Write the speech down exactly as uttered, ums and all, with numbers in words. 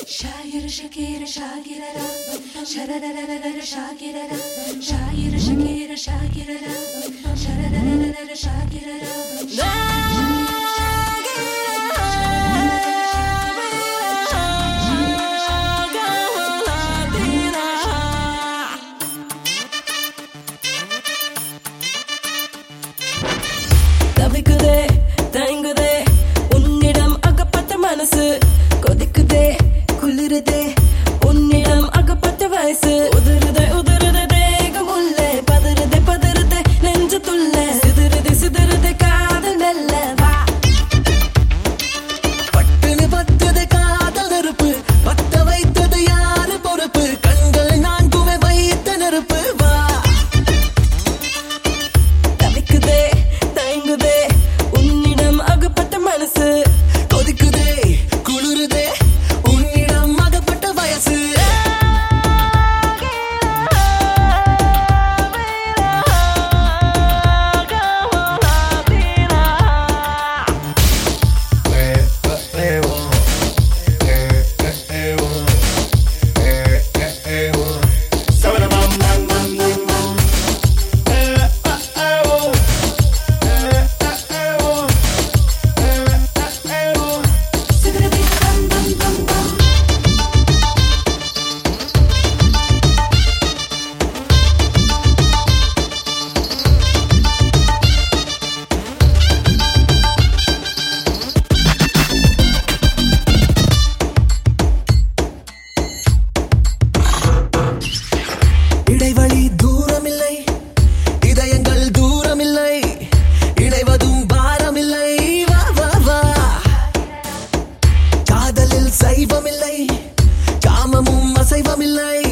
Shagir Shakira Shagira Shadadadadada Shagira Shagir Shakira Shagira Shadadadadada Shagira தவிக்குதே தயங்குதே உன்னிடம் அகப்பட்ட மனசு கொதிக்குதே குளிருதே உன்னிடம் அகப்பட்ட வயசு உதிருதே உதிருதே தேகம் உள்ளே பதறுதே பதறுதே நெஞ்சத்துள்ளே சிதறுதே சிதறுதே காதல் மெல்ல வா பட்டுன்னு பத்துது காதல் நெருப்பு பத்த வைத்தது யாரு பொறுப்பு கண்கள் நான்குமே வைத்த நெருப்பு வா தவிக்குதே தயங்குதே உன்னிடம் அகப்பட்ட மனசு கொதிக்குதே குளிருதே உன்னிடம் அகப்பட்ட வயசு இடைவெளி தூரமில்லை இதயங்கள் தூரமில்லை இணைவதும் பாரமில்லை வா வா வா காதலில் சைவமில்லை காமமும் அசைவமில்லை